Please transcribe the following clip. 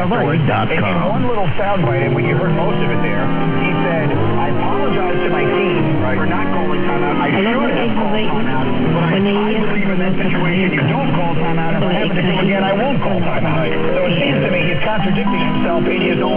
afterwards. In one little soundbite, and when you heard most of it there, he said, I apologize to my team for not calling timeout. I should have called timeout, but I believe in that situation you don't call timeout. If I happen to do again, I won't call timeout. So it seems to me he's contradicting himself in his own